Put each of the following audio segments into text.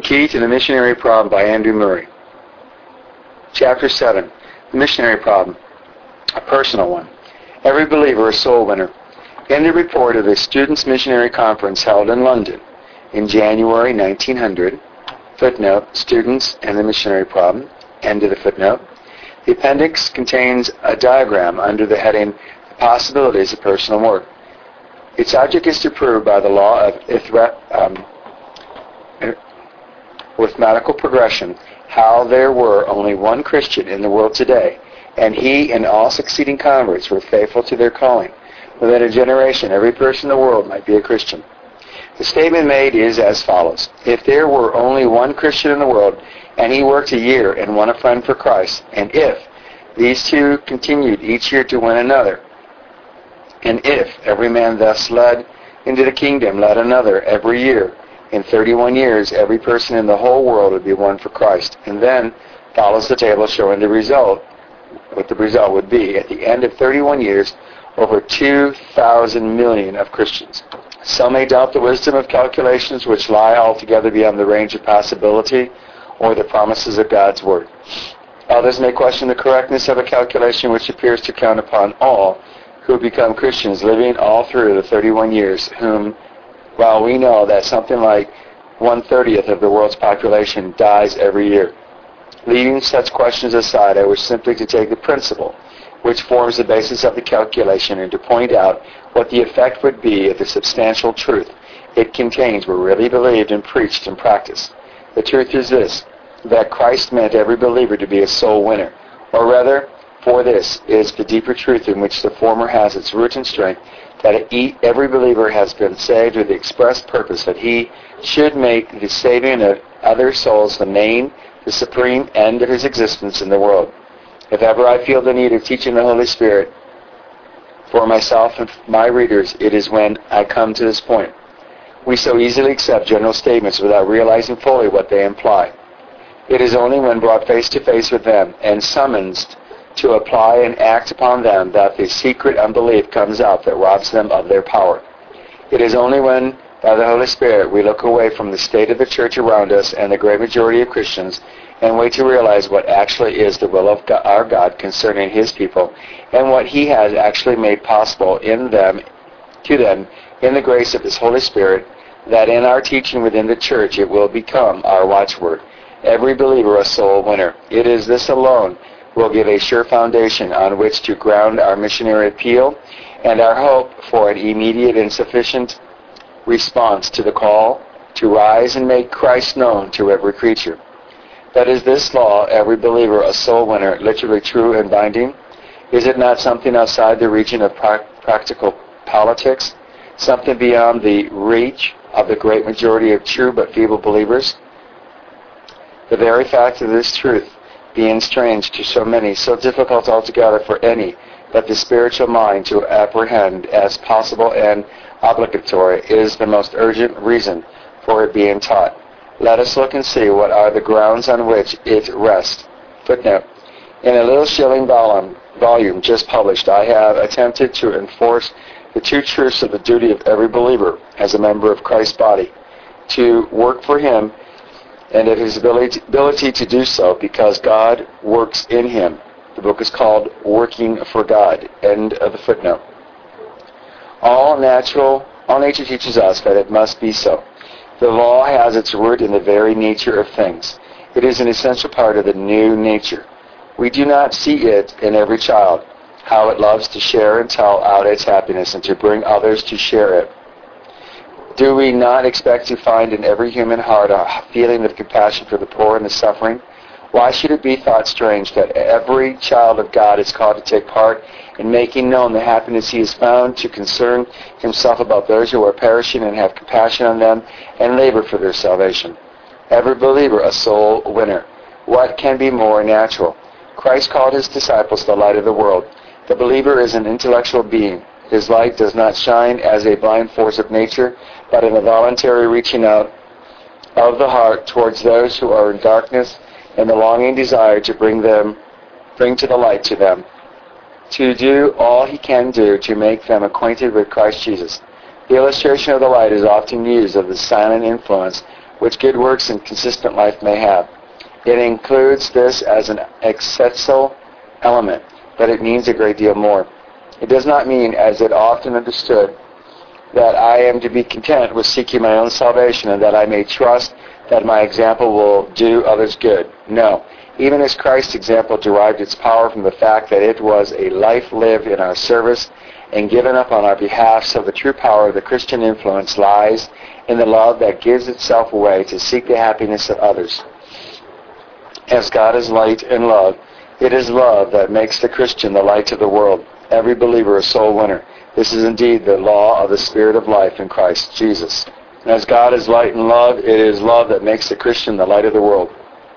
Key to the Missionary Problem by Andrew Murray. Chapter 7. The Missionary Problem. A personal one. Every believer a soul winner. In the report of the Students' Missionary Conference held in London in January 1900, footnote, Students and the Missionary Problem, end of the footnote, the appendix contains a diagram under the heading The Possibilities of Personal Work. Its object is to prove by the law of arithmetical progression how there were only one Christian in the world today, and he and all succeeding converts were faithful to their calling. Within a generation, every person in the world might be a Christian. The statement made is as follows. If there were only one Christian in the world, and he worked a year and won a friend for Christ, and if these two continued each year to win another, and if every man thus led into the kingdom led another every year, in 31 years, every person in the whole world would be won for Christ. And then follows the table showing the result, what the result would be. At the end of 31 years, over 2,000 million of Christians. Some may doubt the wisdom of calculations which lie altogether beyond the range of possibility or the promises of God's Word. Others may question the correctness of a calculation which appears to count upon all who become Christians living all through the 31 years, whom, while we know that something like 1/30 of the world's population dies every year. Leaving such questions aside, I wish simply to take the principle which forms the basis of the calculation and to point out what the effect would be if the substantial truth it contains were really believed and preached and practiced. The truth is this, that Christ meant every believer to be a soul winner, or rather, for this is the deeper truth in which the former has its root and strength, that every believer has been saved with the express purpose that he should make the saving of other souls the supreme end of his existence in the world. If ever I feel the need of teaching the Holy Spirit for myself and my readers, it is when I come to this point. We so easily accept general statements without realizing fully what they imply. It is only when brought face to face with them and summoned to apply and act upon them that the secret unbelief comes out that robs them of their power. It is only when, by the Holy Spirit, we look away from the state of the church around us and the great majority of Christians and wait to realize what actually is the will of our God concerning His people and what He has actually made possible to them in the grace of His Holy Spirit, that in our teaching within the church it will become our watchword. Every believer a soul winner. It is this alone will give a sure foundation on which to ground our missionary appeal and our hope for an immediate and sufficient response to the call to rise and make Christ known to every creature. That is this law, every believer a soul winner, literally true and binding? Is it not something outside the region of practical politics, something beyond the reach of the great majority of true but feeble believers? The very fact of this truth being strange to so many, so difficult altogether for any but the spiritual mind to apprehend as possible and obligatory, is the most urgent reason for it being taught. Let us look and see what are the grounds on which it rests. Footnote. In a little shilling volume just published, I have attempted to enforce the two truths of the duty of every believer as a member of Christ's body, to work for Him and of his ability to do so because God works in him. The book is called Working for God. End of the footnote. All nature teaches us that it must be so. The law has its root in the very nature of things. It is an essential part of the new nature. We do not see it in every child, how it loves to share and tell out its happiness and to bring others to share it. Do we not expect to find in every human heart a feeling of compassion for the poor and the suffering? Why should it be thought strange that every child of God is called to take part in making known the happiness he has found, to concern himself about those who are perishing and have compassion on them and labor for their salvation? Every believer a soul winner. What can be more natural? Christ called his disciples the light of the world. The believer is an intellectual being. His light does not shine as a blind force of nature, but in a voluntary reaching out of the heart towards those who are in darkness and the longing desire to bring to the light to them, to do all he can do to make them acquainted with Christ Jesus. The illustration of the light is often used of the silent influence which good works and consistent life may have. It includes this as an essential element, but it means a great deal more. It does not mean, as it often understood, that I am to be content with seeking my own salvation and that I may trust that my example will do others good. No. Even as Christ's example derived its power from the fact that it was a life lived in our service and given up on our behalf, so the true power of the Christian influence lies in the love that gives itself away to seek the happiness of others. As God is light and love, it is love that makes the Christian the light of the world. Every believer a soul winner. This is indeed the law of the Spirit of life in Christ Jesus. As God is light and love, it is love that makes the Christian the light of the world.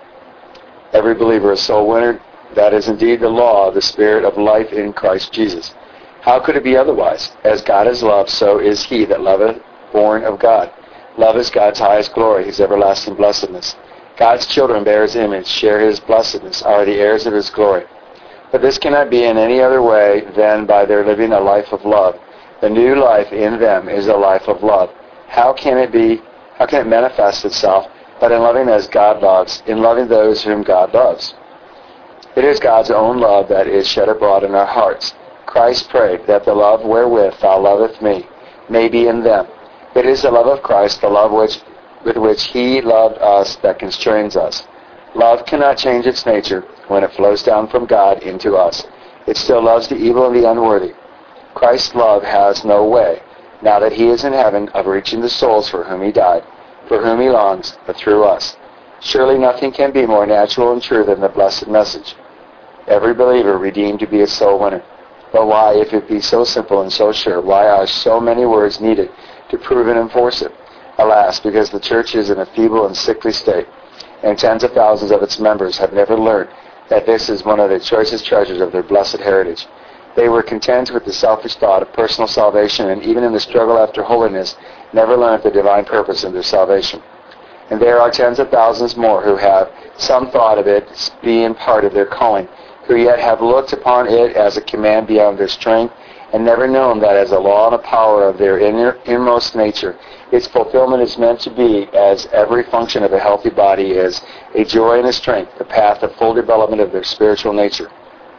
Every believer a soul winner. That is indeed the law of the Spirit of life in Christ Jesus. How could it be otherwise? As God is love, so is he that loveth, born of God. Love is God's highest glory, his everlasting blessedness. God's children bear his image, share his blessedness, are the heirs of his glory. But this cannot be in any other way than by their living a life of love. The new life in them is a life of love. How can it manifest itself but in loving as God loves, in loving those whom God loves? It is God's own love that is shed abroad in our hearts. Christ prayed that the love wherewith thou lovest me may be in them. It is the love of Christ, the love with which he loved us, that constrains us. Love cannot change its nature when it flows down from God into us. It still loves the evil and the unworthy. Christ's love has no way, now that he is in heaven, of reaching the souls for whom he died, for whom he longs, but through us. Surely nothing can be more natural and true than the blessed message. Every believer redeemed to be a soul winner. But why, if it be so simple and so sure, why are so many words needed to prove and enforce it? Alas, because the church is in a feeble and sickly state, and tens of thousands of its members have never learned that this is one of the choicest treasures of their blessed heritage. They were content with the selfish thought of personal salvation, and even in the struggle after holiness, never learned the divine purpose of their salvation. And there are tens of thousands more who have some thought of it being part of their calling, who yet have looked upon it as a command beyond their strength, and never known that as a law and a power of their innermost nature, its fulfillment is meant to be, as every function of a healthy body is, a joy and a strength, the path of full development of their spiritual nature.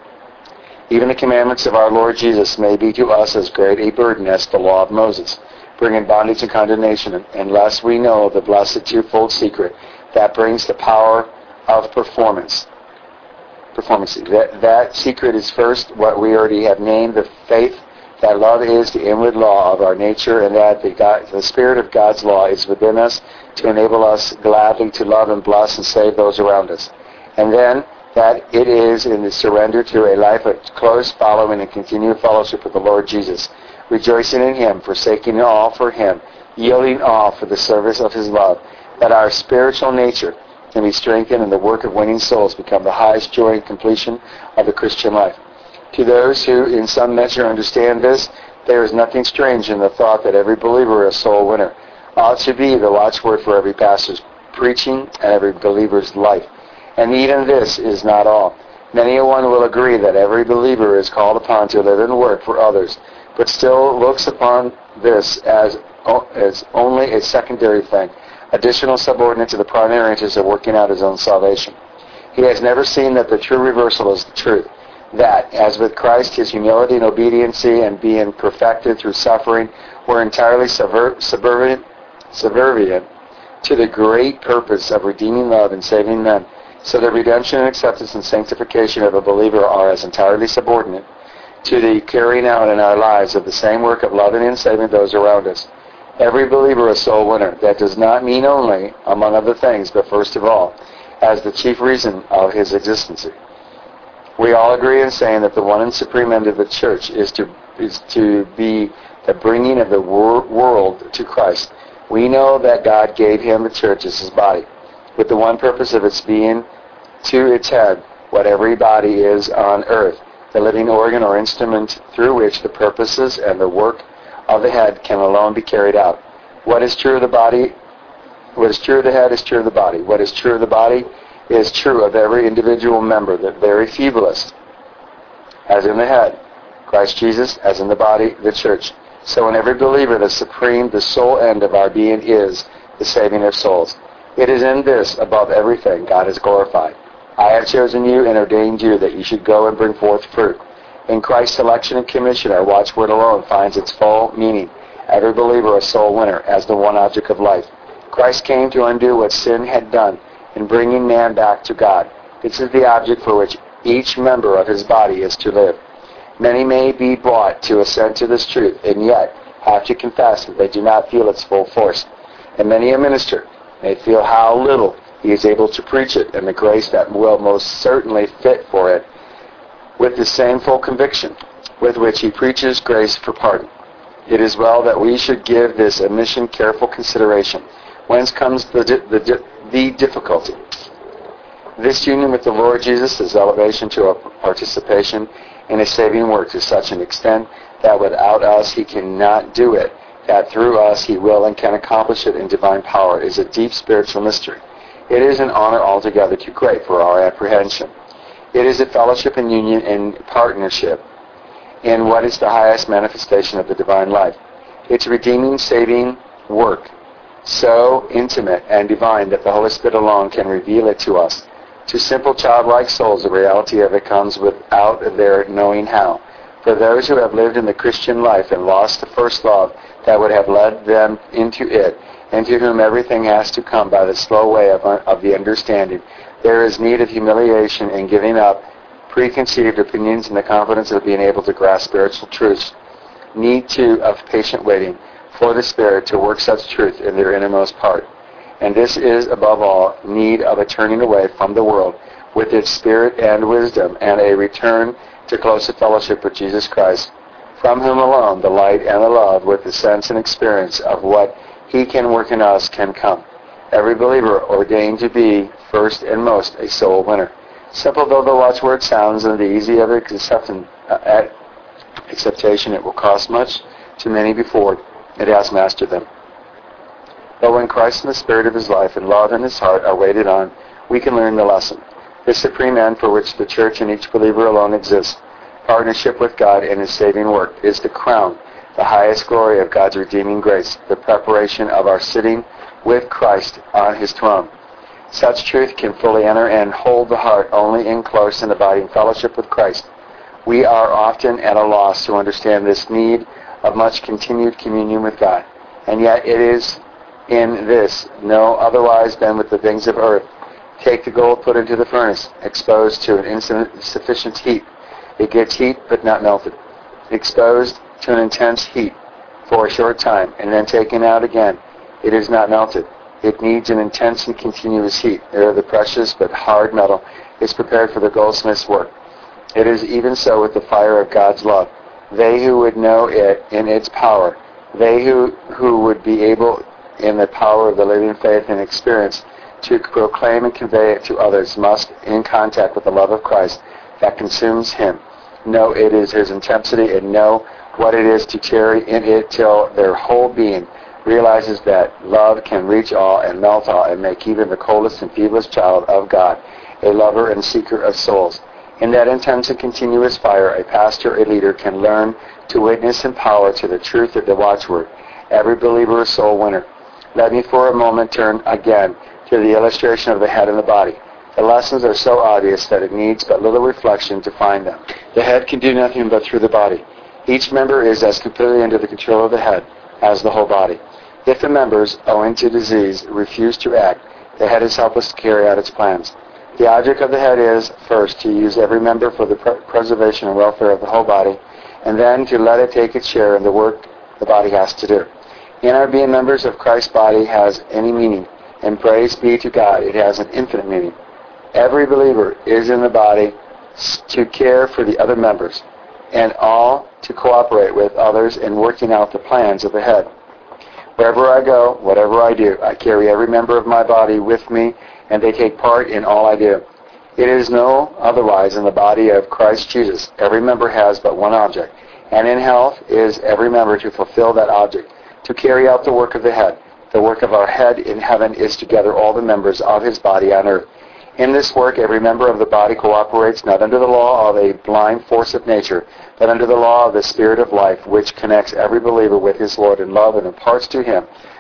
Even the commandments of our Lord Jesus may be to us as great a burden as the law of Moses, bringing bondage and condemnation, unless we know the blessed twofold secret that brings the power of performance. That secret is first what we already have named, the faith that love is the inward law of our nature, and that the Spirit of God's law is within us to enable us gladly to love and bless and save those around us. And then that it is in the surrender to a life of close following and continued fellowship with the Lord Jesus, rejoicing in him, forsaking all for him, yielding all for the service of his love, that our spiritual nature can be strengthened and the work of winning souls become the highest joy and completion of the Christian life. To those who in some measure understand this, there is nothing strange in the thought that every believer is a soul winner ought to be the watchword for every pastor's preaching and every believer's life. And even this is not all. Many a one will agree that every believer is called upon to live and work for others, but still looks upon this as only a secondary thing, additional subordinate to the primary interest of working out his own salvation. He has never seen that the true reversal is the truth, that, as with Christ, his humility and obedience and being perfected through suffering were entirely subservient to the great purpose of redeeming love and saving men, so the redemption and acceptance and sanctification of a believer are as entirely subordinate to the carrying out in our lives of the same work of loving and saving those around us. Every believer a soul winner. That does not mean only, among other things, but first of all, as the chief reason of his existence. We all agree in saying that the one and supreme end of the church is to be the bringing of the world to Christ. We know that God gave him the church as his body, with the one purpose of its being to its head what every body is on earth, the living organ or instrument through which the purposes and the work of the head can alone be carried out. What is true of the body, what is true of the head is true of the body. What is true of the body is true of every individual member, the very feeblest, as in the head, Christ Jesus, as in the body, the church. So in every believer, the sole end of our being is the saving of souls. It is in this, above everything, God is glorified. I have chosen you and ordained you that you should go and bring forth fruit. In Christ's selection and commission, our watchword alone finds its full meaning. Every believer a soul winner as the one object of life. Christ came to undo what sin had done in bringing man back to God. This is the object for which each member of his body is to live. Many may be brought to assent to this truth, and yet have to confess that they do not feel its full force. And many a minister may feel how little he is able to preach it, and the grace that will most certainly fit for it, with the same full conviction with which he preaches grace for pardon. It is well that we should give this admission careful consideration. Whence comes the difficulty? This union with the Lord Jesus is elevation to a participation in His saving work to such an extent that without us He cannot do it, that through us He will and can accomplish it in divine power, is a deep spiritual mystery. It is an honor altogether too great for our apprehension. It is a fellowship and union and partnership in what is the highest manifestation of the divine life. Its redeeming, saving work, so intimate and divine that the Holy Spirit alone can reveal it to us. To simple childlike souls, the reality of it comes without their knowing how. For those who have lived in the Christian life and lost the first love that would have led them into it, and to whom everything has to come by the slow way of the understanding, there is need of humiliation in giving up preconceived opinions and the confidence of being able to grasp spiritual truths. Need, too, of patient waiting for the Spirit to work such truth in their innermost part. And this is, above all, need of a turning away from the world with its spirit and wisdom, and a return to closer fellowship with Jesus Christ, from whom alone the light and the love with the sense and experience of what He can work in us can come. Every believer ordained to be, first and most, a soul winner. Simple though the watchword sounds and the easy of acceptation, it will cost much to many before it has mastered them. But when Christ and the Spirit of His life and love in His heart are waited on, we can learn the lesson. The supreme end for which the church and each believer alone exists, partnership with God in His saving work, is the crown, the highest glory of God's redeeming grace, the preparation of our sitting with Christ on His throne. Such truth can fully enter and hold the heart only in close and abiding fellowship with Christ. We are often at a loss to understand this need of much continued communion with God, and yet it is in this no otherwise than with the things of earth. Take the gold put into the furnace, exposed to an insufficient heat. It gets heat but not melted. Exposed to an intense heat for a short time, and then taken out again, it is not melted. It needs an intense and continuous heat. There the precious but hard metal is prepared for the goldsmith's work. It is even so with the fire of God's love. They who would know it in its power, they who would be able in the power of the living faith and experience to proclaim and convey it to others, must, in contact with the love of Christ that consumes Him, know it is His intensity and know what it is to tarry in it till their whole being realizes that love can reach all and melt all and make even the coldest and feeblest child of God a lover and seeker of souls. In that intense and continuous fire, a pastor, a leader, can learn to witness in power to the truth of the watchword. Every believer a soul winner. Let me for a moment turn again to the illustration of the head and the body. The lessons are so obvious that it needs but little reflection to find them. The head can do nothing but through the body. Each member is as completely under the control of the head as the whole body. If the members, owing to disease, refuse to act, the head is helpless to carry out its plans. The object of the head is, first, to use every member for the preservation and welfare of the whole body, and then to let it take its share in the work the body has to do. In our being members of Christ's body has any meaning, and praise be to God, it has an infinite meaning. Every believer is in the body to care for the other members, and all to cooperate with others in working out the plans of the head. Wherever I go, whatever I do, I carry every member of my body with me, and they take part in all I do. It is no otherwise in the body of Christ Jesus. Every member has but one object, and in health is every member to fulfill that object, to carry out the work of the head. The work of our head in heaven is to gather all the members of His body on earth. In this work, every member of the body cooperates not under the law of a blind force of nature, but under the law of the Spirit of life, which connects every believer with his Lord in love and imparts to him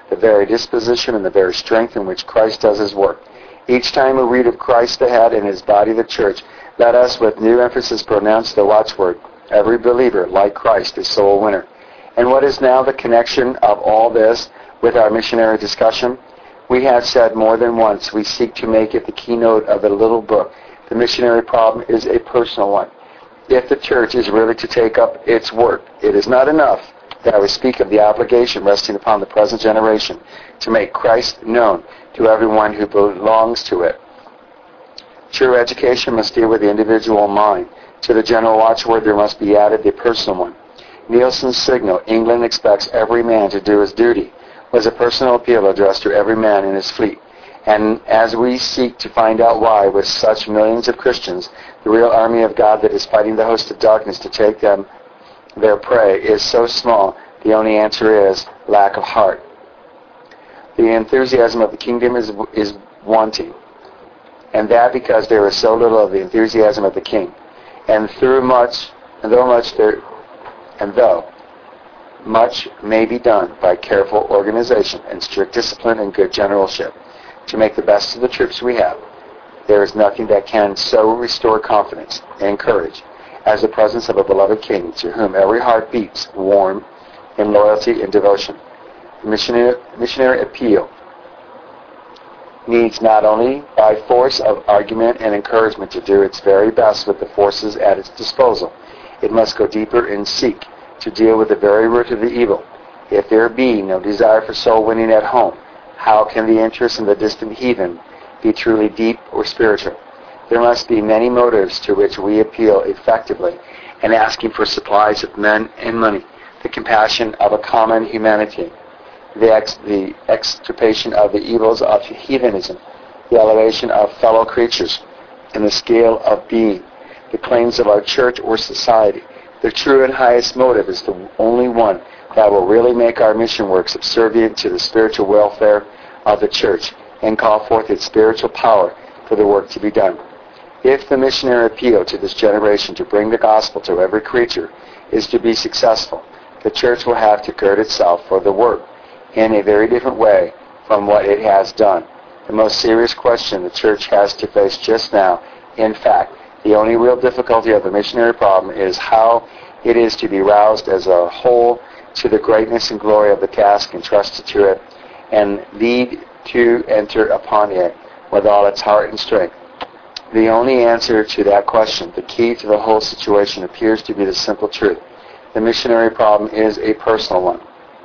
the very disposition and the very strength in which Christ does his work. Each time we read of Christ the head and his body the church, let us with new emphasis pronounce the watchword, every believer, like Christ, is soul winner. And what is now the connection of all this with our missionary discussion? We have said more than once we seek to make it the keynote of the little book. The missionary problem is a personal one. If the church is really to take up its work, it is not enough that we speak of the obligation resting upon the present generation to make Christ known to everyone who belongs to it. True education must deal with the individual mind. To the general watchword there must be added the personal one. Nielsen's signal, England expects every man to do his duty, was a personal appeal addressed to every man in his fleet. And as we seek to find out why, with such millions of Christians, the real army of God that is fighting the host of darkness to take them their prey is so small, the only answer is lack of heart. The enthusiasm of the kingdom is wanting, and that because there is so little of the enthusiasm of the king. And though much may be done by careful organization and strict discipline and good generalship to make the best of the troops we have, there is nothing that can so restore confidence and courage as the presence of a beloved king to whom every heart beats warm in loyalty and devotion. The missionary appeal needs not only by force of argument and encouragement to do its very best with the forces at its disposal, it must go deeper and seek to deal with the very root of the evil. If there be no desire for soul winning at home, how can the interest in the distant heathen be truly deep or spiritual? There must be many motives to which we appeal effectively in asking for supplies of men and money, the compassion of a common humanity, the extirpation of the evils of heathenism, the elevation of fellow creatures in the scale of being, the claims of our church or society. The true and highest motive is the only one that will really make our mission work subservient to the spiritual welfare of the church and call forth its spiritual power for the work to be done. If the missionary appeal to this generation to bring the gospel to every creature is to be successful, the church will have to gird itself for the work in a very different way from what it has done. The most serious question the church has to face just now, in fact, the only real difficulty of the missionary problem, is how it is to be roused as a whole to the greatness and glory of the task entrusted to it, and lead to enter upon it with all its heart and strength. The only answer to that question, the key to the whole situation, appears to be the simple truth. The missionary problem is a personal one.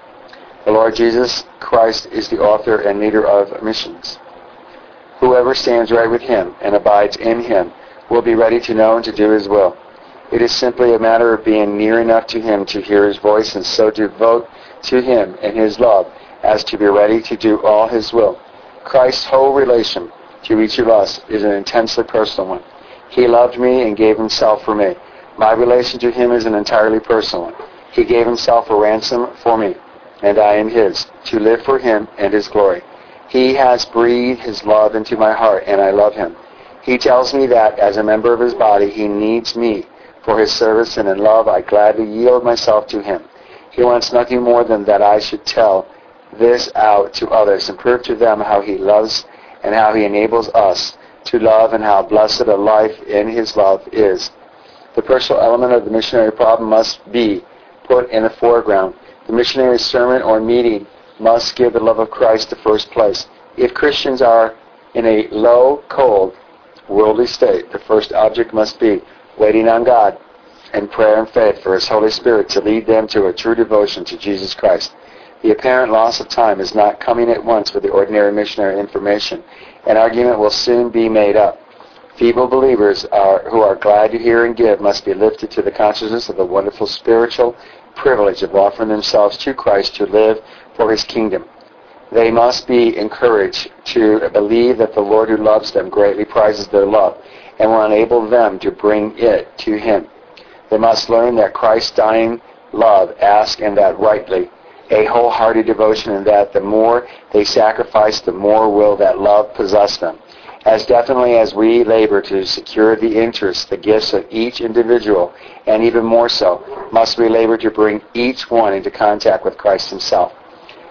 The Lord Jesus Christ is the author and leader of missions. Whoever stands right with him and abides in him will be ready to know and to do his will. It is simply a matter of being near enough to him to hear his voice and so devote to him and his love as to be ready to do all his will. Christ's whole relation to each of us is an intensely personal one. He loved me and gave himself for me. My relation to him is an entirely personal one. He gave himself a ransom for me, and I am his, to live for him and his glory. He has breathed his love into my heart, and I love him. He tells me that, as a member of his body, he needs me for his service, and in love I gladly yield myself to him. He wants nothing more than that I should tell this out to others and prove to them how he loves and how he enables us to love and how blessed a life in his love is. The personal element of the missionary problem must be put in the foreground. The missionary sermon or meeting must give the love of Christ the first place. If Christians are in a low, cold, worldly state, the first object must be waiting on God in prayer and faith for his Holy Spirit to lead them to a true devotion to Jesus Christ. The apparent loss of time is not coming at once with the ordinary missionary information. An argument will soon be made up. Feeble believers who are glad to hear and give must be lifted to the consciousness of the wonderful spiritual privilege of offering themselves to Christ to live for his kingdom. They must be encouraged to believe that the Lord who loves them greatly prizes their love and will enable them to bring it to him. They must learn that Christ's dying love asks, and that rightly, a wholehearted devotion, and that the more they sacrifice, the more will that love possess them. As definitely as we labor to secure the interests, the gifts of each individual, and even more so, must we labor to bring each one into contact with Christ himself.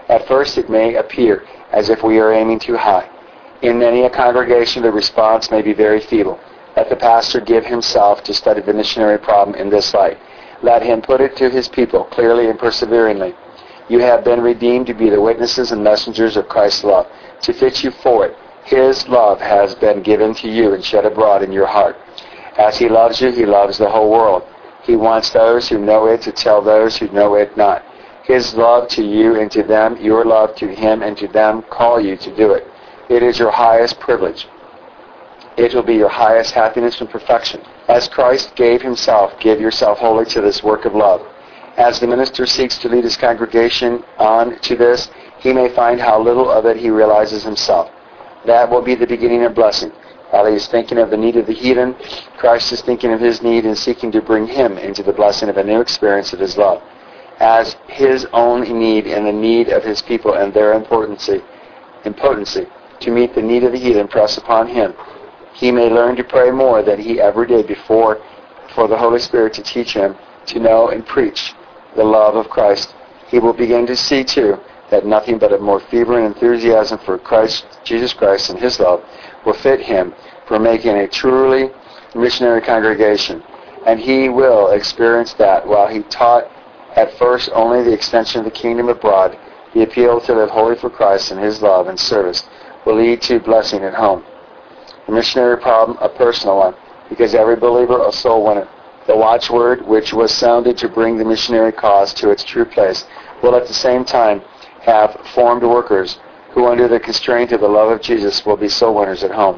At first it may appear as if we are aiming too high. In many a congregation the response may be very feeble. Let the pastor give himself to study the missionary problem in this light. Let him put it to his people clearly and perseveringly. You have been redeemed to be the witnesses and messengers of Christ's love. To fit you for it, His love has been given to you and shed abroad in your heart. As He loves you, He loves the whole world. He wants those who know it to tell those who know it not. His love to you and to them, your love to Him and to them, call you to do it. It is your highest privilege. It will be your highest happiness and perfection. As Christ gave Himself, give yourself wholly to this work of love. As the minister seeks to lead his congregation on to this, he may find how little of it he realizes himself. That will be the beginning of blessing. While he is thinking of the need of the heathen, Christ is thinking of his need and seeking to bring him into the blessing of a new experience of his love. As his own need and the need of his people and their impotency to meet the need of the heathen press upon him, he may learn to pray more than he ever did before for the Holy Spirit to teach him to know and preach the love of Christ. He will begin to see, too, that nothing but a more fervent enthusiasm for Christ, Jesus Christ, and His love will fit him for making a truly missionary congregation. And he will experience that while he taught at first only the extension of the kingdom abroad, the appeal to live wholly for Christ and His love and service will lead to blessing at home. The missionary problem, a personal one, because every believer a soul winner. The watchword, which was sounded to bring the missionary cause to its true place, will at the same time have formed workers who, under the constraint of the love of Jesus, will be soul winners at home.